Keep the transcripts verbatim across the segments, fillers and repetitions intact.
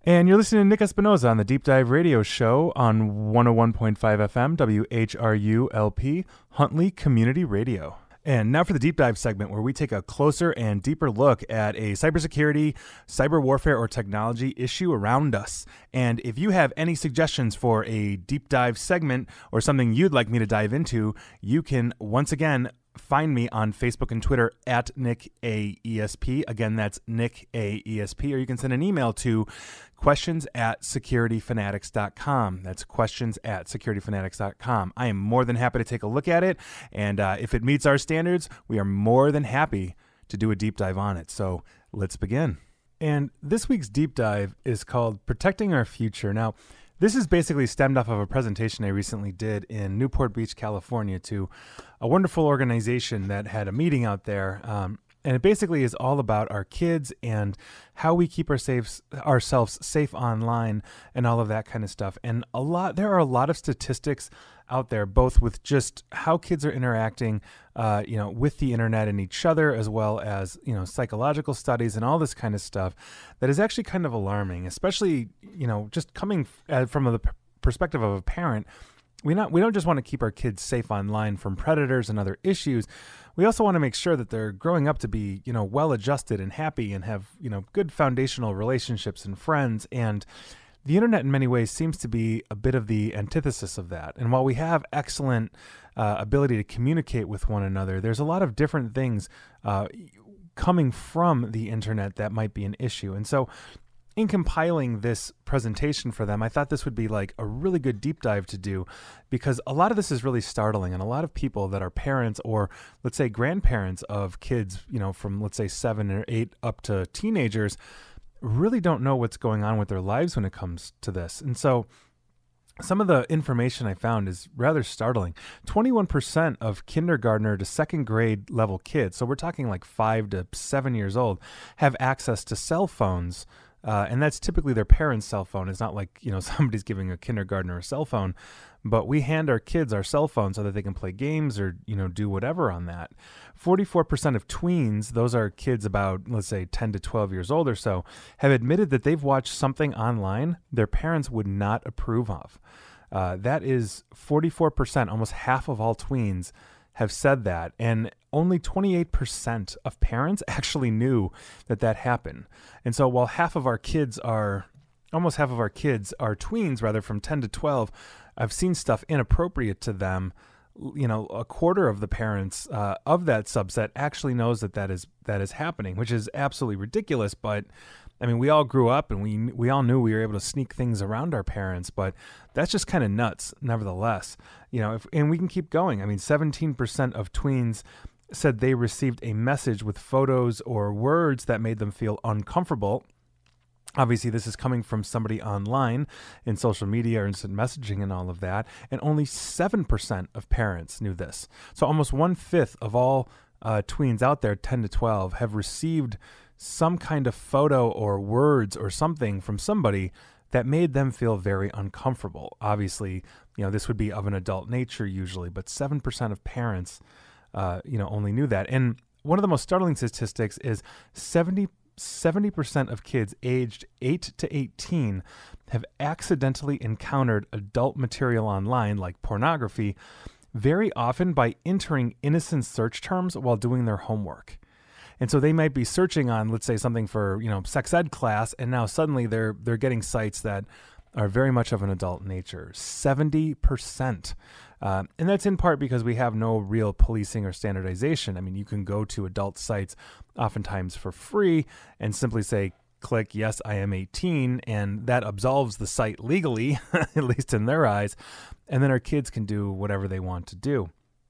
And you're listening to Nick Espinoza on the Deep Dive Radio Show on one oh one point five F M, W H R U L P, Huntley Community Radio. And now for the Deep Dive segment, where we take a closer and deeper look at a cybersecurity, cyber warfare, or technology issue around us. And if you have any suggestions for a Deep Dive segment or something you'd like me to dive into, you can once again find me on Facebook and Twitter at Nick A E S P. Again, that's Nick A E S P. Or you can send an email to questions at security fanatics dot com. That's questions at security fanatics dot com. I am more than happy to take a look at it. And uh, if it meets our standards, we are more than happy to do a deep dive on it. So let's begin. And this week's deep dive is called Protecting Our Future. Now, this is basically stemmed off of a presentation I recently did in Newport Beach, California, to a wonderful organization that had a meeting out there. Um, and it basically is all about our kids and how we keep our safe, ourselves safe online and all of that kind of stuff. And a lot, there are a lot of statistics out there, both with just how kids are interacting, uh, you know, with the internet and each other, as well as, you know, psychological studies and all this kind of stuff that is actually kind of alarming, especially, you know, just coming f- from the p- perspective of a parent. We not we don't just want to keep our kids safe online from predators and other issues. We also want to make sure that they're growing up to be, you know, well-adjusted and happy and have, you know, good foundational relationships and friends. And the internet in many ways seems to be a bit of the antithesis of that. And while we have excellent uh, ability to communicate with one another, there's a lot of different things uh, coming from the internet that might be an issue. And so in compiling this presentation for them, I thought this would be like a really good deep dive to do, because a lot of this is really startling, and a lot of people that are parents or, let's say, grandparents of kids, you know, from, let's say, seven or eight up to teenagers, really don't know what's going on with their lives when it comes to this. And so some of the information I found is rather startling. twenty-one percent of kindergartner to second grade level kids, so we're talking like five to seven years old, have access to cell phones. Uh, and that's typically their parents' cell phone. It's not like, you know, somebody's giving a kindergartner a cell phone, but we hand our kids our cell phone so that they can play games or, you know, do whatever on that. forty-four percent of tweens, those are kids about, let's say, ten to twelve years old or so, have admitted that they've watched something online their parents would not approve of. Uh, that is forty-four percent, almost half of all tweens have said that, and only twenty-eight percent of parents actually knew that that happened. And so while half of our kids are, almost half of our kids are tweens, rather, from ten to twelve, I've seen stuff inappropriate to them. You know, a quarter of the parents uh, of that subset actually knows that that is, that is happening, which is absolutely ridiculous. But I mean, we all grew up and we we all knew we were able to sneak things around our parents, but that's just kind of nuts, nevertheless. You know, if, and we can keep going. I mean, seventeen percent of tweens said they received a message with photos or words that made them feel uncomfortable. Obviously, this is coming from somebody online in social media or instant messaging and all of that, and only seven percent of parents knew this. So almost one-fifth of all uh, tweens out there, ten to twelve, have received some kind of photo or words or something from somebody that made them feel very uncomfortable. Obviously, you know, this would be of an adult nature usually, but seven percent of parents, uh, you know, only knew that. And one of the most startling statistics is seventy percent of kids aged eight to eighteen have accidentally encountered adult material online, like pornography, very often by entering innocent search terms while doing their homework. And so they might be searching on, let's say, something for, you know, sex ed class, and now suddenly they're they're getting sites that are very much of an adult nature. seventy percent. Uh, and that's in part because we have no real policing or standardization. I mean, you can go to adult sites oftentimes for free and simply say, click, yes, I am eighteen, and that absolves the site legally, at least in their eyes. And then our kids can do whatever they want to do.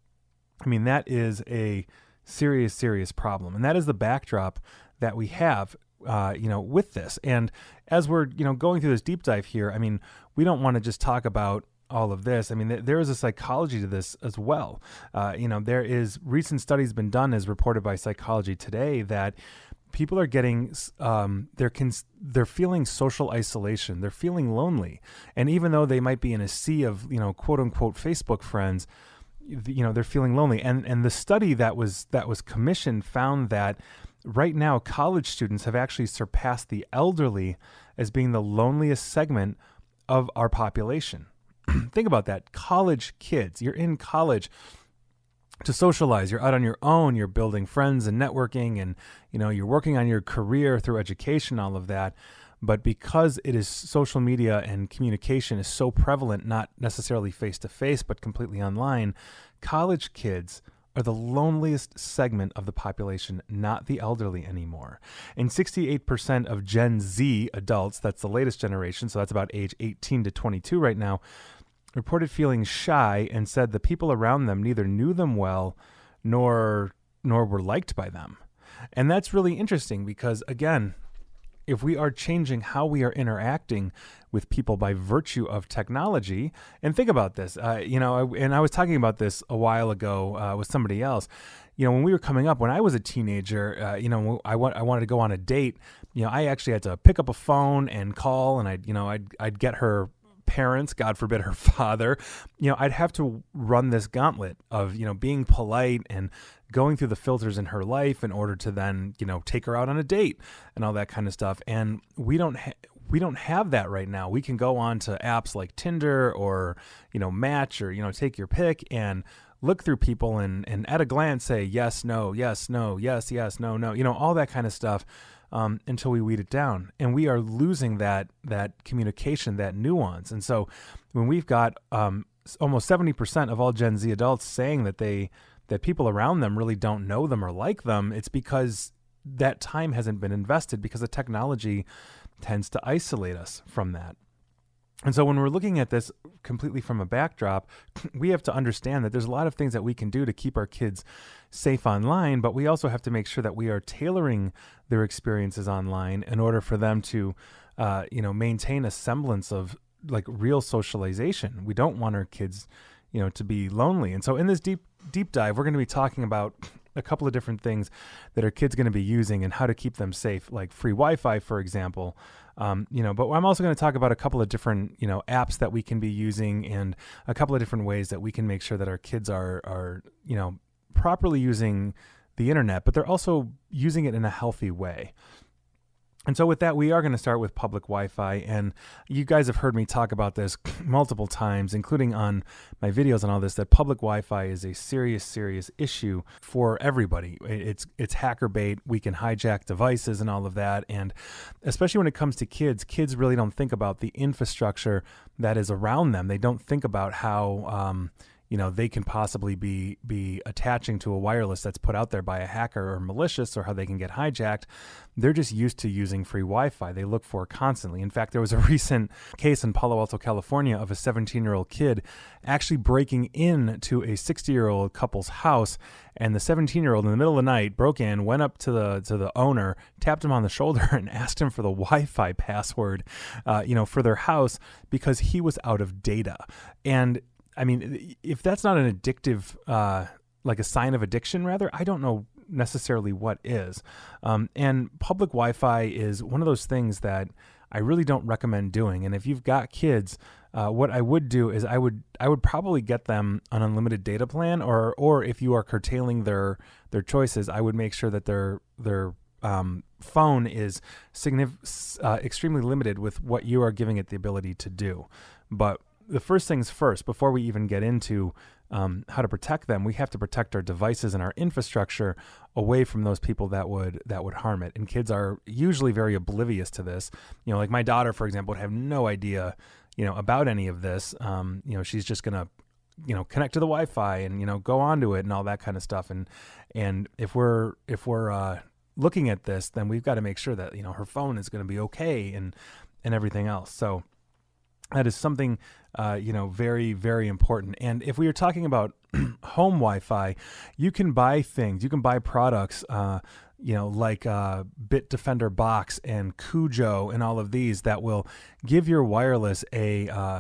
I mean, that is a serious, serious problem. And that is the backdrop that we have, uh, you know, with this. And as we're, you know, going through this deep dive here, I mean, we don't want to just talk about all of this. I mean, th- there is a psychology to this as well. Uh, you know, there is recent studies been done, as reported by Psychology Today, that people are getting, um, they're cons- they're feeling social isolation. They're feeling lonely. And even though they might be in a sea of, you know, quote unquote Facebook friends, you know, they're feeling lonely. And and the study that was that was commissioned found that right now, college students have actually surpassed the elderly as being the loneliest segment of our population. Think about that. College kids, you're in college to socialize. You're out on your own. You're building friends and networking, and you know you're working on your career through education, all of that. But because it is social media and communication is so prevalent, not necessarily face to face, but completely online, college kids are the loneliest segment of the population, not the elderly anymore. And sixty-eight percent of Gen Z adults, that's the latest generation, so that's about age eighteen to twenty-two right now, reported feeling shy and said the people around them neither knew them well nor nor were liked by them. And that's really interesting because, again, if we are changing how we are interacting with people by virtue of technology, and think about this, uh, you know, I, and I was talking about this a while ago uh, with somebody else. You know, when we were coming up, when I was a teenager, uh, you know, I want I wanted to go on a date. You know, I actually had to pick up a phone and call, and I'd, you know, I'd I'd get her parents, God forbid her father, you know, I'd have to run this gauntlet of, you know, being polite and going through the filters in her life in order to then, you know, take her out on a date and all that kind of stuff. And we don't ha- we don't have that right now. We can go on to apps like Tinder or, you know, Match or, you know, take your pick and look through people and, and at a glance say yes, no, yes, no, yes, yes, no, no, you know, all that kind of stuff. Um, until we weed it down, and we are losing that that communication, that nuance. And so, when we've got um, almost seventy percent of all Gen Z adults saying that they that people around them really don't know them or like them, it's because that time hasn't been invested, because the technology tends to isolate us from that. And so when we're looking at this completely from a backdrop, we have to understand that there's a lot of things that we can do to keep our kids safe online, but we also have to make sure that we are tailoring their experiences online in order for them to, uh, you know, maintain a semblance of like real socialization. We don't want our kids, you know, to be lonely. And so in this deep, deep dive, we're going to be talking about a couple of different things that our kids are going to be using and how to keep them safe, like free Wi-Fi, for example. Um, you know, but I'm also going to talk about a couple of different, you know, apps that we can be using and a couple of different ways that we can make sure that our kids are, are, you know, properly using the internet, but they're also using it in a healthy way. And so with that, we are going to start with public Wi-Fi, and you guys have heard me talk about this multiple times, including on my videos and all this, that public Wi-Fi is a serious, serious issue for everybody. It's it's hacker bait. We can hijack devices and all of that, and especially when it comes to kids, kids really don't think about the infrastructure that is around them. They don't think about how um, you know, they can possibly be be attaching to a wireless that's put out there by a hacker or malicious, or how they can get hijacked. They're just used to using free Wi-Fi. They look for it constantly. In fact, there was a recent case in Palo Alto, California, of a seventeen-year-old kid actually breaking into a sixty-year-old couple's house, and the seventeen-year-old in the middle of the night broke in, went up to the to the owner, tapped him on the shoulder, and asked him for the Wi-Fi password, uh, you know, for their house, because he was out of data. And I mean, if that's not an addictive, uh, like a sign of addiction, rather, I don't know necessarily what is. Um, and public Wi-Fi is one of those things that I really don't recommend doing. And if you've got kids, uh, what I would do is I would I would probably get them an unlimited data plan, or or if you are curtailing their their choices, I would make sure that their their um, phone is signif- uh, extremely limited with what you are giving it the ability to do. But the first things first, before we even get into um, how to protect them, we have to protect our devices and our infrastructure away from those people that would that would harm it. And kids are usually very oblivious to this. You know, like my daughter, for example, would have no idea, you know, about any of this. Um, you know, she's just gonna, you know, connect to the Wi-Fi and, you know, go onto it and all that kind of stuff. And and if we're if we're uh, looking at this, then we've got to make sure that, you know, her phone is going to be okay and and everything else. So that is something, uh, you know, very, very important. And if we are talking about home Wi-Fi, you can buy things, you can buy products, uh, you know, like uh, Bitdefender Box and Cujo and all of these that will give your wireless a uh,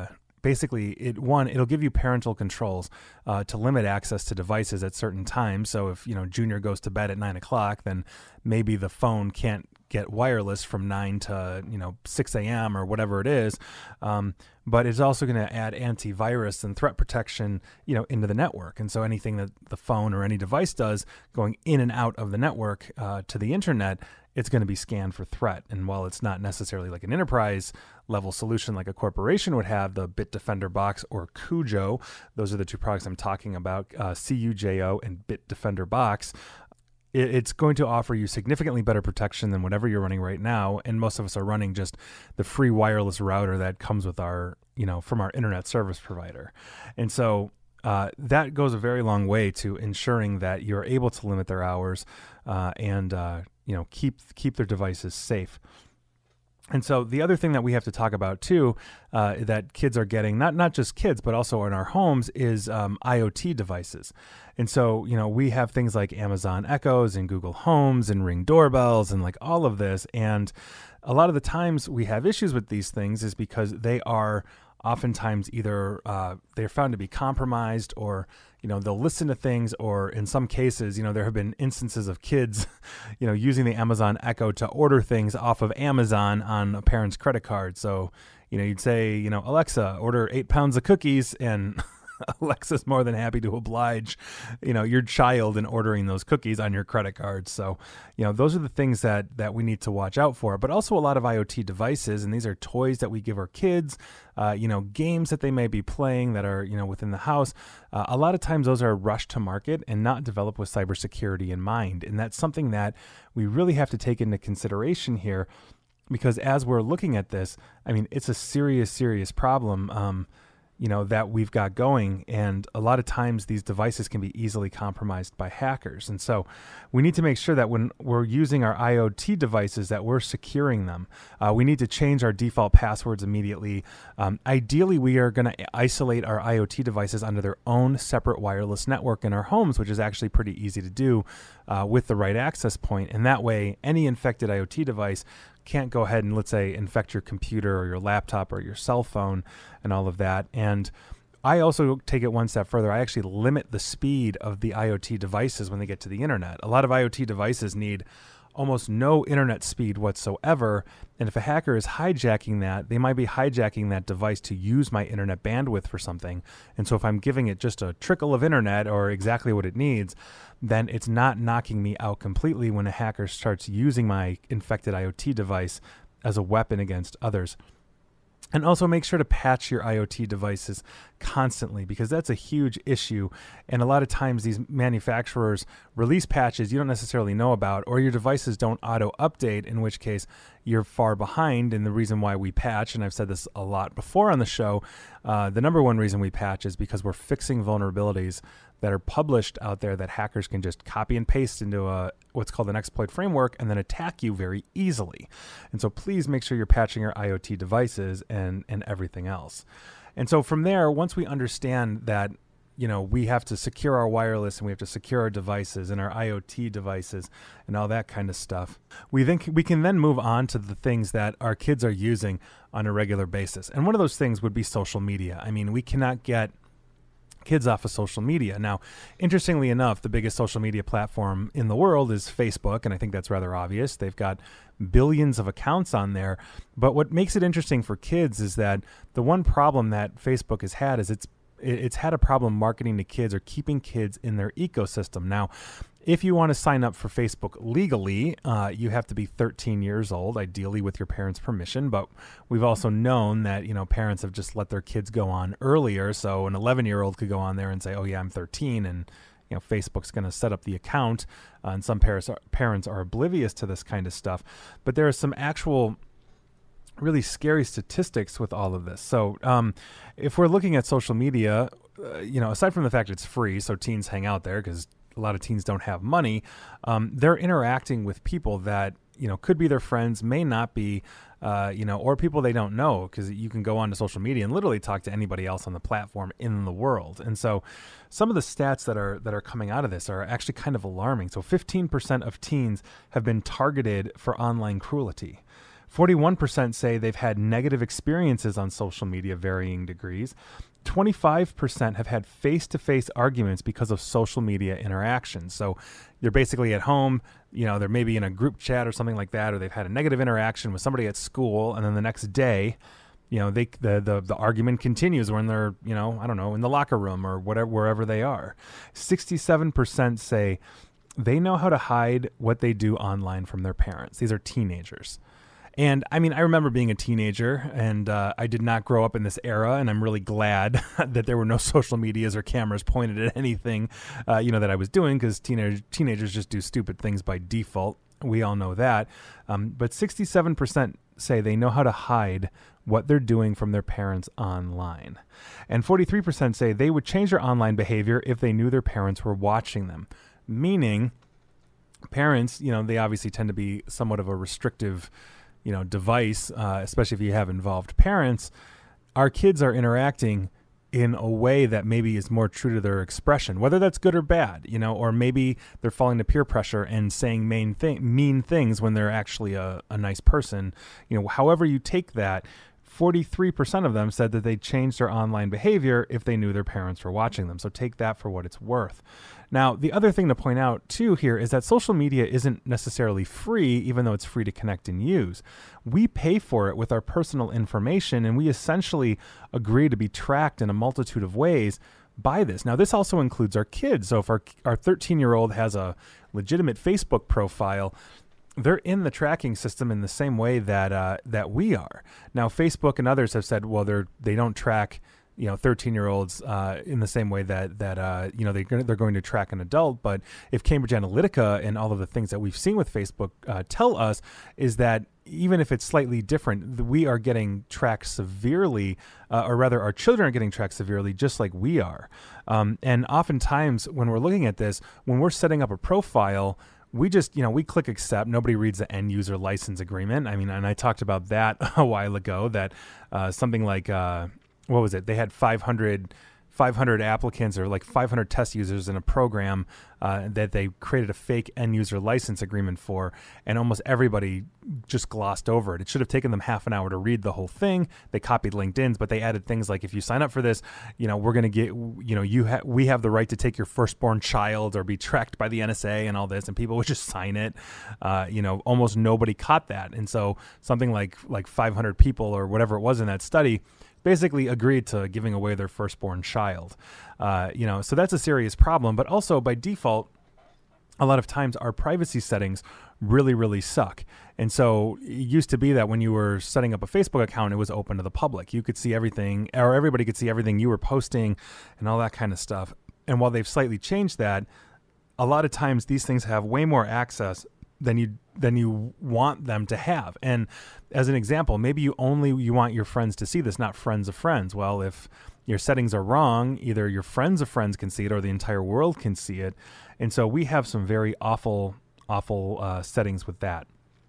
basically, it one, it'll give you parental controls uh, to limit access to devices at certain times. So if, you know, Junior goes to bed at nine o'clock, then maybe the phone can't get wireless from nine to, you know, six a.m. or whatever it is. Um, but it's also going to add antivirus and threat protection, you know, into the network. And so anything that the phone or any device does going in and out of the network uh, to the internet, it's going to be scanned for threat. And while it's not necessarily like an enterprise level solution like a corporation would have, the Bitdefender Box or Cujo, those are the two products I'm talking about, uh, C U J O and Bitdefender Box, it, it's going to offer you significantly better protection than whatever you're running right now. And most of us are running just the free wireless router that comes with our, you know, from our internet service provider. And so Uh, that goes a very long way to ensuring that you're able to limit their hours uh, and uh, you know keep keep their devices safe. And so the other thing that we have to talk about too, uh, that kids are getting, not not just kids, but also in our homes, is um, IoT devices. And so, you know, we have things like Amazon Echoes and Google Homes and Ring doorbells and like all of this. And a lot of the times we have issues with these things is because they are oftentimes either uh, they're found to be compromised, or, you know, they'll listen to things, or in some cases, you know, there have been instances of kids, you know, using the Amazon Echo to order things off of Amazon on a parent's credit card. So, you know, you'd say, you know, Alexa, order eight pounds of cookies, and Alexa's more than happy to oblige, you know, your child in ordering those cookies on your credit card. So, you know, those are the things that, that we need to watch out for, but also a lot of IoT devices. And these are toys that we give our kids, uh, you know, games that they may be playing that are, you know, within the house. Uh, a lot of times those are rushed to market and not developed with cybersecurity in mind. And that's something that we really have to take into consideration here, because as we're looking at this, I mean, it's a serious, serious problem. Um, you know, that we've got going. And a lot of times these devices can be easily compromised by hackers. And so we need to make sure that when we're using our IoT devices that we're securing them. Uh, we need to change our default passwords immediately. Um, ideally, we are going to isolate our IoT devices under their own separate wireless network in our homes, which is actually pretty easy to do uh, with the right access point. And that way, any infected IoT device can't go ahead and, let's say, infect your computer or your laptop or your cell phone and all of that. And I also take it one step further. I actually limit the speed of the IoT devices when they get to the internet. A lot of IoT devices need almost no internet speed whatsoever. And if a hacker is hijacking that, they might be hijacking that device to use my internet bandwidth for something. And so if I'm giving it just a trickle of internet or exactly what it needs, then it's not knocking me out completely when a hacker starts using my infected IoT device as a weapon against others. And also make sure to patch your IoT devices constantly, because that's a huge issue. And a lot of times these manufacturers release patches you don't necessarily know about, or your devices don't auto-update, in which case you're far behind. And the reason why we patch, and I've said this a lot before on the show, uh, the number one reason we patch is because we're fixing vulnerabilities that are published out there that hackers can just copy and paste into a what's called an exploit framework and then attack you very easily. And so please make sure you're patching your IoT devices and, and everything else. And so from there, once we understand that, you know, we have to secure our wireless and we have to secure our devices and our IoT devices and all that kind of stuff, we think we can then move on to the things that our kids are using on a regular basis. And one of those things would be social media. I mean, we cannot get kids off of social media. Now, interestingly enough, the biggest social media platform in the world is Facebook, and I think that's rather obvious. They've got billions of accounts on there. But what makes it interesting for kids is that the one problem that Facebook has had is it's it's had a problem marketing to kids or keeping kids in their ecosystem. Now, if you want to sign up for Facebook legally, uh, you have to be thirteen years old, ideally with your parents' permission. But we've also known that, you know, parents have just let their kids go on earlier. So an eleven-year-old could go on there and say, oh, yeah, I'm thirteen. And, you know, Facebook's going to set up the account. Uh, and some parents are, parents are oblivious to this kind of stuff. But there are some actual really scary statistics with all of this. So um, if we're looking at social media, uh, you know, aside from the fact it's free, so teens hang out there because a lot of teens don't have money, um, they're interacting with people that, you know, could be their friends, may not be, uh, you know, or people they don't know, because you can go onto social media and literally talk to anybody else on the platform in the world. And so some of the stats that are that are coming out of this are actually kind of alarming. So fifteen percent of teens have been targeted for online cruelty. forty-one percent say they've had negative experiences on social media, varying degrees. twenty-five percent have had face-to-face arguments because of social media interactions. So they're basically at home, you know, they're maybe in a group chat or something like that, or they've had a negative interaction with somebody at school, and then the next day, you know, they the the, the argument continues when they're, you know, I don't know, in the locker room or whatever, wherever they are. sixty-seven percent say they know how to hide what they do online from their parents. These are teenagers. And I mean, I remember being a teenager, and uh, I did not grow up in this era, and I'm really glad that there were no social medias or cameras pointed at anything, uh, you know, that I was doing, because teenage, teenagers just do stupid things by default. We all know that. Um, but sixty-seven percent say they know how to hide what they're doing from their parents online. And forty-three percent say they would change their online behavior if they knew their parents were watching them. Meaning, parents, you know, they obviously tend to be somewhat of a restrictive, you know, device, uh, especially if you have involved parents. Our kids are interacting in a way that maybe is more true to their expression, whether that's good or bad, you know, or maybe they're falling to peer pressure and saying mean, thing, mean things when they're actually a, a nice person. You know, however you take that, forty-three percent of them said that they'd change their online behavior if they knew their parents were watching them. So take that for what it's worth. Now, the other thing to point out, too, here is that social media isn't necessarily free, even though it's free to connect and use. We pay for it with our personal information, and we essentially agree to be tracked in a multitude of ways by this. Now, this also includes our kids. So if our our thirteen-year-old has a legitimate Facebook profile, they're in the tracking system in the same way that uh, that we are. Now, Facebook and others have said, well, they're they don't track, you know, thirteen-year-olds uh, in the same way that that uh, you know they they're going to track an adult. But if Cambridge Analytica and all of the things that we've seen with Facebook uh, tell us is that even if it's slightly different, we are getting tracked severely, uh, or rather, our children are getting tracked severely, just like we are. Um, and oftentimes, when we're looking at this, when we're setting up a profile, we just, you know, we click accept. Nobody reads the end user license agreement. I mean, and I talked about that a while ago, that uh, something like, uh, what was it? They had five hundred, five hundred applicants, or like five hundred test users in a program uh, that they created a fake end user license agreement for. And almost everybody just glossed over it. It should have taken them half an hour to read the whole thing. They copied LinkedIn's, but they added things like, if you sign up for this, you know, we're going to get, you know, you ha- we have the right to take your firstborn child or be tracked by the N S A and all this. And people would just sign it. Uh, you know, almost nobody caught that. And so something like, like five hundred people or whatever it was in that study basically agreed to giving away their firstborn child. Uh, you know, so that's a serious problem. But also, by default, a lot of times our privacy settings really, really suck. And so it used to be that when you were setting up a Facebook account, it was open to the public. You could see everything, or everybody could see everything you were posting and all that kind of stuff. And while they've slightly changed that, a lot of times these things have way more access than you than you want them to have. And as an example, maybe you only you want your friends to see this, not friends of friends. Well, if your settings are wrong, either your friends of friends can see it or the entire world can see it. And so we have some very awful, awful uh, settings with that.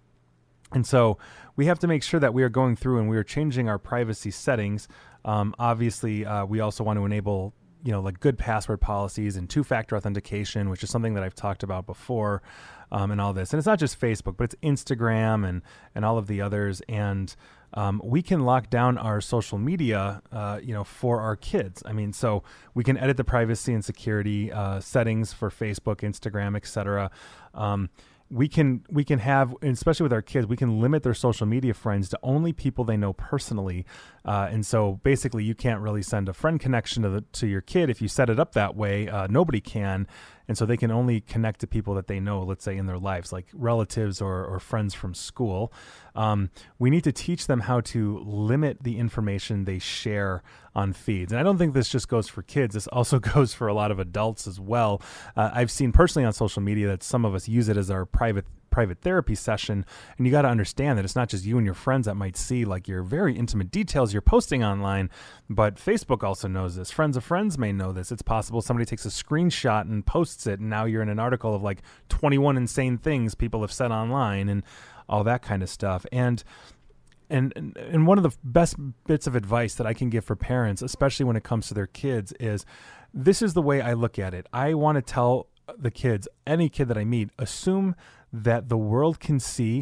And so we have to make sure that we are going through and we are changing our privacy settings. Um, obviously, uh, we also want to enable, you know, like good password policies and two-factor authentication, which is something that I've talked about before, um, and all this. And it's not just Facebook, but it's Instagram and, and all of the others. And um, we can lock down our social media, uh, you know, for our kids. I mean, so we can edit the privacy and security uh, settings for Facebook, Instagram, et cetera. Um, we can we can have, especially with our kids, we can limit their social media friends to only people they know personally. Uh, and so basically you can't really send a friend connection to the, to your kid if you set it up that way. Uh, nobody can. And so they can only connect to people that they know, let's say in their lives, like relatives or, or friends from school. Um, we need to teach them how to limit the information they share on feeds. And I don't think this just goes for kids. This also goes for a lot of adults as well. Uh, I've seen personally on social media that some of us use it as our private private therapy session. And you got to understand that it's not just you and your friends that might see like your very intimate details you're posting online, but Facebook also knows this. Friends of friends may know this. It's possible somebody takes a screenshot and posts it, and now you're in an article of like twenty-one insane things people have said online and all that kind of stuff. And And and one of the best bits of advice that I can give for parents, especially when it comes to their kids, is this is the way I look at it. I want to tell the kids, any kid that I meet, assume that the world can see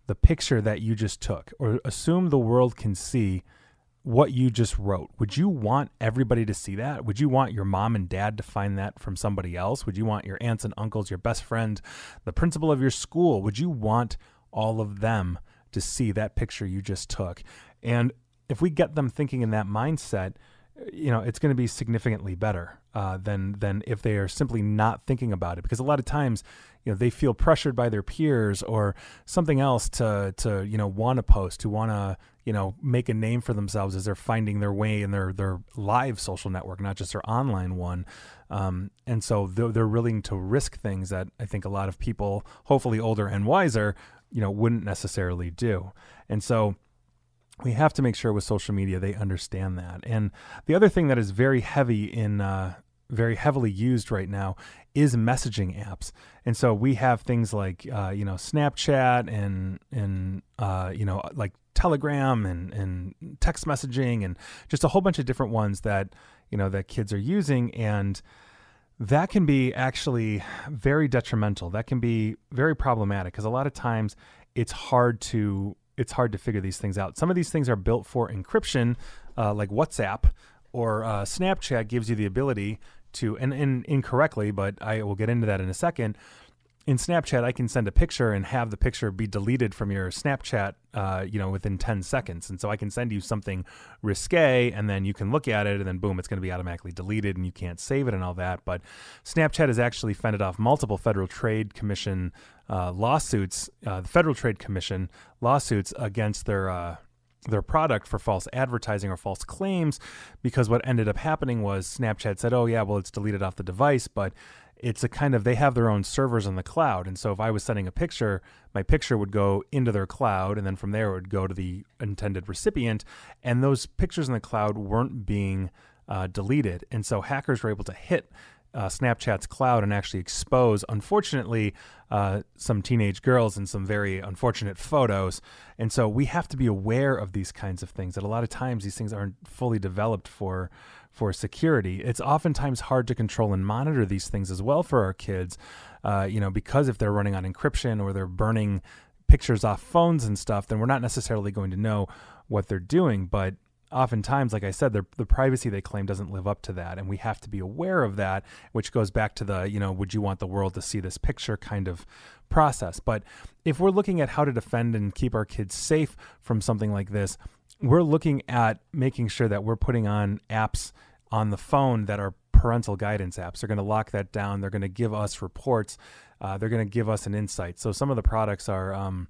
the picture that you just took, or assume the world can see what you just wrote. Would you want everybody to see that? Would you want your mom and dad to find that from somebody else? Would you want your aunts and uncles, your best friend, the principal of your school? Would you want all of them to see that picture you just took? And if we get them thinking in that mindset, you know, it's going to be significantly better uh, than than if they are simply not thinking about it. Because a lot of times, you know, they feel pressured by their peers or something else to to you know want to post, to want to you know make a name for themselves as they're finding their way in their their live social network, not just their online one. Um, and so they're, they're willing to risk things that I think a lot of people, hopefully older and wiser, you know, wouldn't necessarily do. And so we have to make sure with social media they understand that. And the other thing that is very heavy in, uh, very heavily used right now is messaging apps. And so we have things like, uh, you know, Snapchat and, and uh, you know, like Telegram and, and text messaging and just a whole bunch of different ones that, you know, that kids are using. And that can be actually very detrimental. That can be very problematic because a lot of times it's hard to it's hard to figure these things out. Some of these things are built for encryption, uh, like WhatsApp or uh, Snapchat gives you the ability to, and, and incorrectly, but I will get into that in a second. In Snapchat, I can send a picture and have the picture be deleted from your Snapchat, uh, you know, within ten seconds. And so I can send you something risque and then you can look at it and then boom, it's going to be automatically deleted and you can't save it and all that. But Snapchat has actually fended off multiple Federal Trade Commission uh, lawsuits, uh, the Federal Trade Commission lawsuits against their, uh, their product for false advertising or false claims, because what ended up happening was Snapchat said, oh yeah, well, it's deleted off the device, but it's a kind of, they have their own servers in the cloud. And so if I was sending a picture, my picture would go into their cloud and then from there it would go to the intended recipient. And those pictures in the cloud weren't being uh, deleted. And so hackers were able to hit uh, Snapchat's cloud and actually expose, unfortunately, uh, some teenage girls in some very unfortunate photos. And so we have to be aware of these kinds of things, that a lot of times these things aren't fully developed for for security. It's oftentimes hard to control and monitor these things as well for our kids, uh, you know, because if they're running on encryption or they're burning pictures off phones and stuff, then we're not necessarily going to know what they're doing. But oftentimes, like I said, the privacy they claim doesn't live up to that. And we have to be aware of that, which goes back to the, you know, would you want the world to see this picture kind of process. But if we're looking at how to defend and keep our kids safe from something like this, we're looking at making sure that we're putting on apps on the phone that are parental guidance apps. They're going to lock that down. They're going to give us reports. Uh, they're going to give us an insight. So some of the products are, um,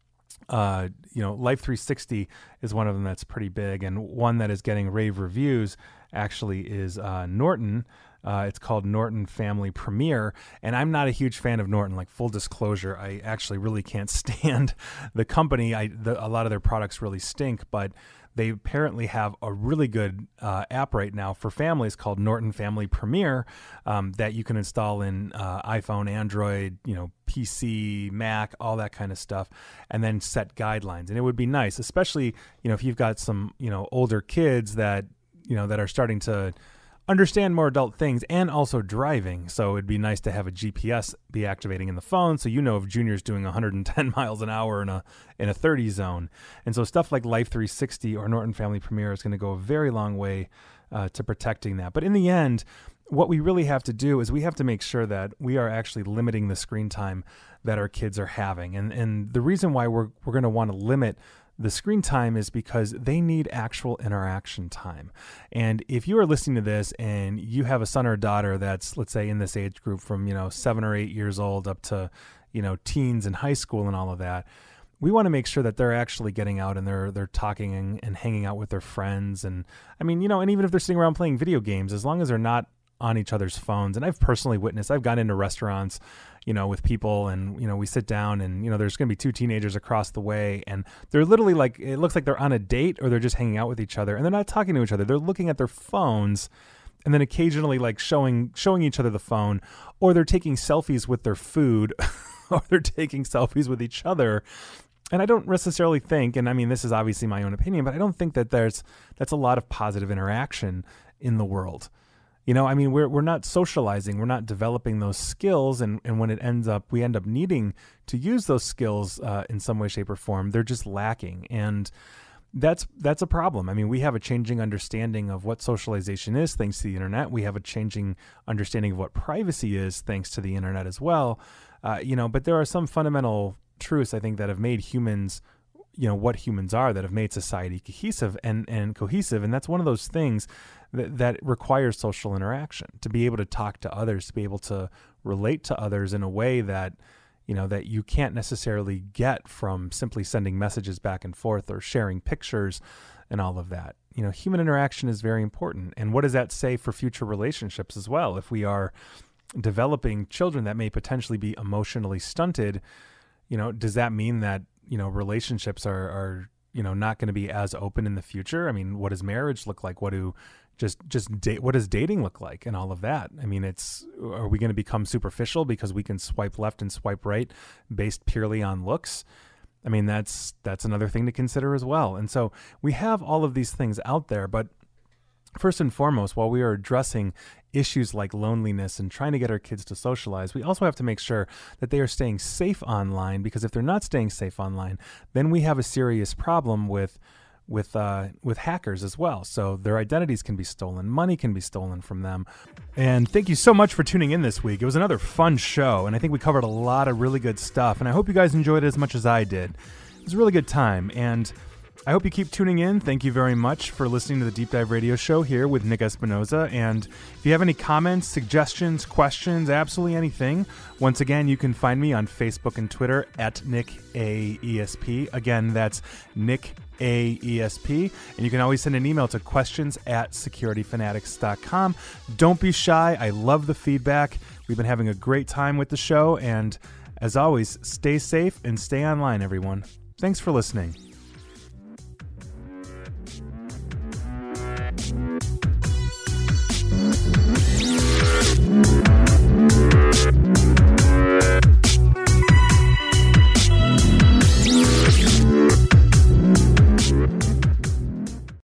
uh, you know, Life three sixty is one of them that's pretty big. And one that is getting rave reviews actually is uh, Norton. Uh, it's called Norton Family Premier, and I'm not a huge fan of Norton. Like, full disclosure, I actually really can't stand the company. I the, a lot of their products really stink, but they apparently have a really good uh, app right now for families called Norton Family Premier um, that you can install in uh, iPhone, Android, you know, P C, Mac, all that kind of stuff, and then set guidelines. And it would be nice, especially, you know, if you've got some, you know, older kids that, you know, that are starting to understand more adult things and also driving. So it'd be nice to have a G P S be activating in the phone so you know if Junior's doing one hundred ten miles an hour in a in a thirty zone. And so stuff like Life three sixty or Norton Family Premier is going to go a very long way uh, to protecting that. But in the end, what we really have to do is we have to make sure that we are actually limiting the screen time that our kids are having. And and the reason why we're we're going to want to limit the screen time is because they need actual interaction time. And if you are listening to this and you have a son or a daughter that's, let's say, in this age group from, you know, seven or eight years old up to, you know, teens in high school and all of that, we want to make sure that they're actually getting out and they're they're talking and, and hanging out with their friends. And I mean, you know, and even if they're sitting around playing video games, as long as they're not on each other's phones. And I've personally witnessed, I've gone into restaurants, you know, with people and, you know, we sit down and, you know, there's going to be two teenagers across the way and they're literally like, it looks like they're on a date or they're just hanging out with each other and they're not talking to each other. They're looking at their phones and then occasionally like showing, showing each other the phone, or they're taking selfies with their food or they're taking selfies with each other. And I don't necessarily think, and I mean, this is obviously my own opinion, but I don't think that there's, that's a lot of positive interaction in the world. You know, I mean, we're we're not socializing, we're not developing those skills, and, and when it ends up, we end up needing to use those skills uh, in some way, shape, or form. They're just lacking, and that's that's a problem. I mean, we have a changing understanding of what socialization is thanks to the internet. We have a changing understanding of what privacy is thanks to the internet as well. Uh, you know, but there are some fundamental truths I think that have made humans, you know, what humans are, that have made society cohesive and and cohesive, and that's one of those things that, that requires social interaction, to be able to talk to others, to be able to relate to others in a way that, you know, that you can't necessarily get from simply sending messages back and forth or sharing pictures and all of that. You know, human interaction is very important. And what does that say for future relationships as well? If we are developing children that may potentially be emotionally stunted, you know, does that mean that, you know, relationships are, are you know, not going to be as open in the future? I mean, what does marriage look like? What do just just date? What does dating look like, and all of that? I mean, it's are we going to become superficial because we can swipe left and swipe right based purely on looks? I mean, that's that's another thing to consider as well. And so we have all of these things out there, but first and foremost, while we are addressing issues like loneliness and trying to get our kids to socialize, we also have to make sure that they are staying safe online, because if they're not staying safe online, then we have a serious problem with with uh, with hackers as well. So their identities can be stolen, money can be stolen from them. And thank you so much for tuning in this week. It was another fun show, and I think we covered a lot of really good stuff, and I hope you guys enjoyed it as much as I did. It was a really good time, and I hope you keep tuning in. Thank you very much for listening to the Deep Dive Radio Show here with Nick Espinoza. And if you have any comments, suggestions, questions, absolutely anything, once again, you can find me on Facebook and Twitter at Nick A E S P. Again, that's Nick A E S P. And you can always send an email to questions at security fanatics dot com. Don't be shy. I love the feedback. We've been having a great time with the show. And as always, stay safe and stay online, everyone. Thanks for listening.